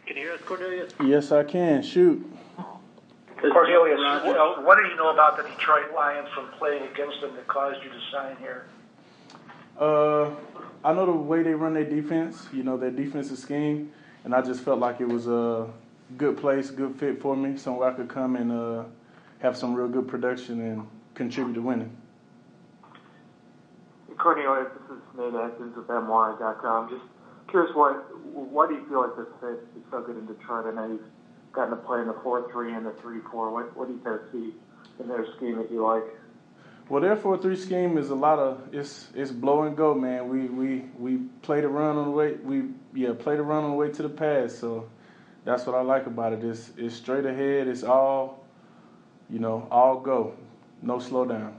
Can you hear us, Cornelius? Yes, I can. Shoot. Cornelius, what do you know about the Detroit Lions from playing against them that caused you to sign here? I know the way they run their defense, their defensive scheme, and I just felt like it was a good place, good fit for me, somewhere I could come and have some real good production and contribute to winning. Cornelius, this is Nate Atkins with MY.com. Just curious, why do you feel like this fit is so good in Detroit? I know you've gotten to play in the 4-3 and the 3-4. What do you kind of see in their scheme that you like? Well, their 4-3 scheme is a lot of it's blow and go, man. We play the run on the way play the run on the way to the pass. So that's what I like about it. It's straight ahead. It's all all go, no slow down.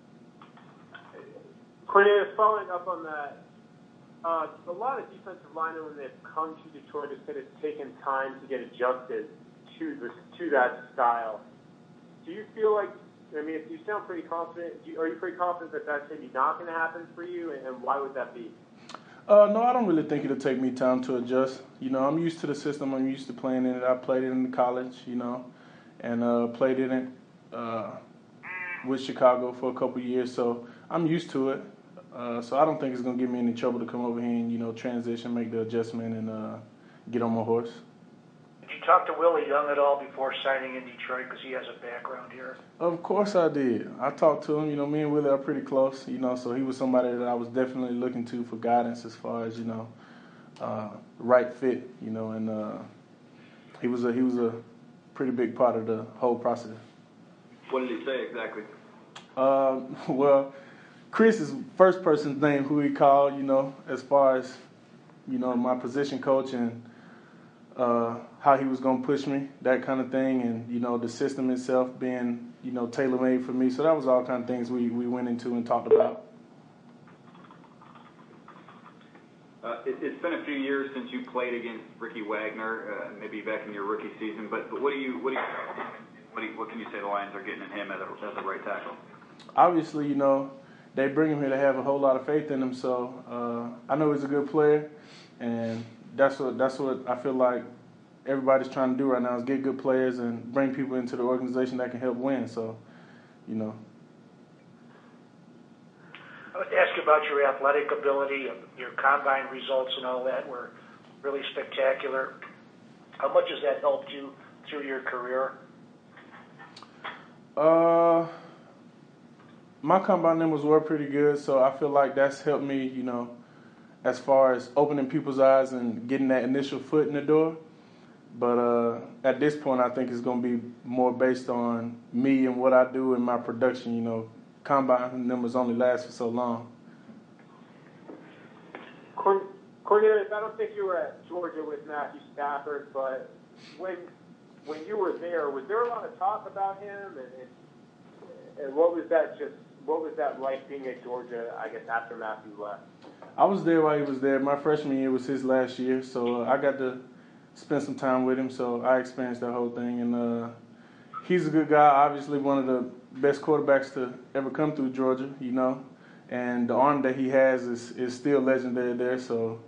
Cornelius, following up on that, a lot of defensive linemen, when they've come to Detroit, have said it's taken time to get adjusted to that style. Do you feel like, you sound pretty confident. Are you pretty confident that that's maybe not going to happen for you, and why would that be? No, I don't really think it'll take me time to adjust. I'm used to the system. I'm used to playing in it. I played it in college, and played in it with Chicago for a couple of years. So I'm used to it. So I don't think it's going to give me any trouble to come over here and, transition, make the adjustment, and get on my horse. Did you talk to Willie Young at all before signing in Detroit because he has a background here? Of course I did. I talked to him. Me and Willie are pretty close, so he was somebody that I was definitely looking to for guidance as far as, right fit, and he was a pretty big part of the whole process. What did he say exactly? Well, Chris is first person's name who he called, as far as, my position coach and how he was going to push me, that kind of thing, and, the system itself being, tailor-made for me. So that was all kind of things we went into and talked about. It's been a few years since you played against Ricky Wagner, maybe back in your rookie season, but what can you say the Lions are getting in him as a right tackle? Obviously, they bring him here to have a whole lot of faith in him. So I know he's a good player, and that's what I feel like everybody's trying to do right now is get good players and bring people into the organization that can help win. So, I would ask you about your athletic ability. Your combine results and all that were really spectacular. How much has that helped you through your career? My combine numbers were pretty good, so I feel like that's helped me, as far as opening people's eyes and getting that initial foot in the door. But at this point, I think it's going to be more based on me and what I do in my production. Combine numbers only last for so long. Cornelius, I don't think you were at Georgia with Matthew Stafford, but when you were there, was there a lot of talk about him, and what was that like being at Georgia, I guess, after Matthew left? I was there while he was there. My freshman year was his last year, so I got to spend some time with him, so I experienced that whole thing. And he's a good guy, obviously one of the best quarterbacks to ever come through Georgia, and the arm that he has is still legendary there, so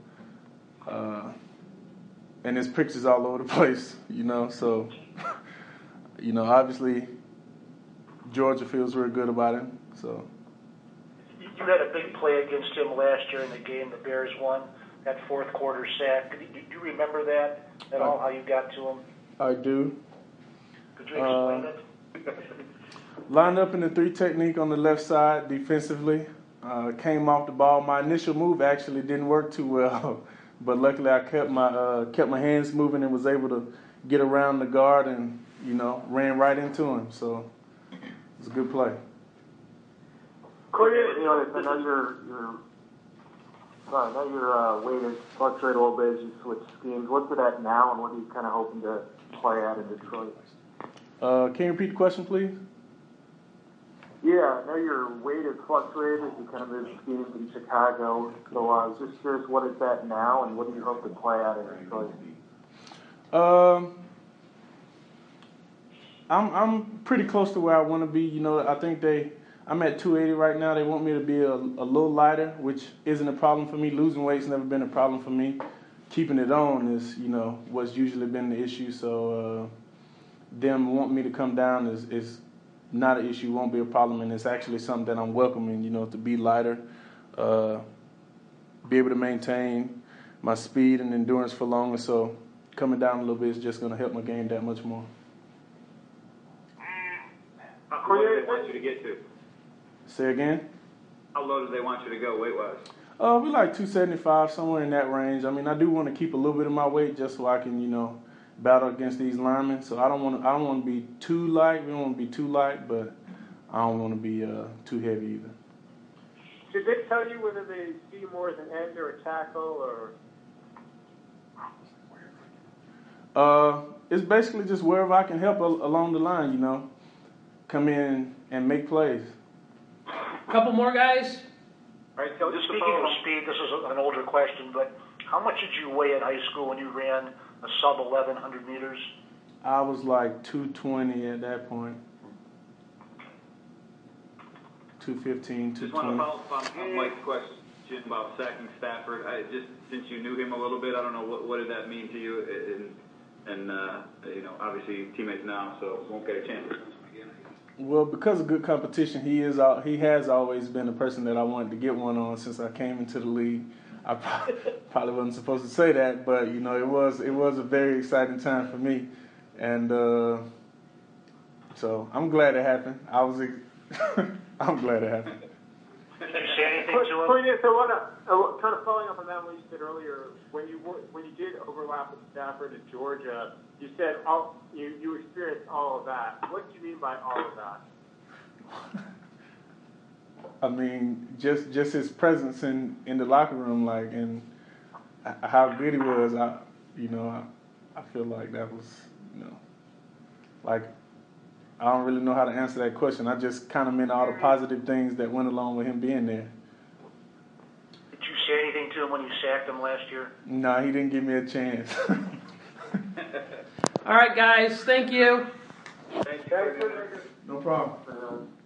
and his pictures all over the place, so obviously Georgia feels real good about him. So you had a big play against him last year in the game the Bears won, that fourth quarter sack. Do you remember that at all, how you got to him? I do. Could you explain it? Lined up in the 3 technique on the left side defensively. Came off the ball. My initial move actually didn't work too well, but luckily I kept my hands moving and was able to get around the guard and ran right into him. So it was a good play. Cornelius, I know your weight has fluctuated a little bit as you switch schemes. What's it at now, and what are you kind of hoping to play at in Detroit? Can you repeat the question, please? Yeah, I know your weight has fluctuated as you kind of move schemes in Chicago. So I was just curious what it's at now, and what do you hope to play at in Detroit? I'm pretty close to where I want to be. I think I'm at 280 right now. They want me to be a little lighter, which isn't a problem for me. Losing weight's never been a problem for me. keeping it on is, what's usually been the issue. So them wanting me to come down is not an issue, won't be a problem, and it's actually something that I'm welcoming, to be lighter, be able to maintain my speed and endurance for longer. So coming down a little bit is just going to help my game that much more. How low do they want you to get to? Say again? How low do they want you to go weight-wise? We like 275, somewhere in that range. I mean, I do want to keep a little bit of my weight just so I can, battle against these linemen. So I don't want to be too light. We don't want to be too light, but I don't want to be too heavy either. Did they tell you whether they see you more as an end or a tackle, or? It's basically just wherever I can help along the line, come in and make plays. Couple more guys. All right, so Just speaking of speed, this is an older question, but how much did you weigh in high school when you ran a sub 1100 meters? I was like 220 at that point. 215, just want to 220. follow up on Mike's question about sacking Stafford. Since you knew him a little bit, I don't know what did that mean to you, and obviously teammates now, so won't get a chance. Well, because of good competition, he has always been the person that I wanted to get one on since I came into the league. I probably wasn't supposed to say that, but it was a very exciting time for me, and so I'm glad it happened. I'm glad it happened. Did you say anything to him? So kind of following up on that, what you said earlier, when you did overlap with Stafford at Georgia, you said you experienced all of that. What do you mean by all of that? I mean, just his presence in the locker room, and how good he was. I feel like that was, I don't really know how to answer that question. I just kind of meant all the positive things that went along with him being there. Did you say anything to him when you sacked him last year? No, he didn't give me a chance. All right, guys. Thank you. Thank you. No problem.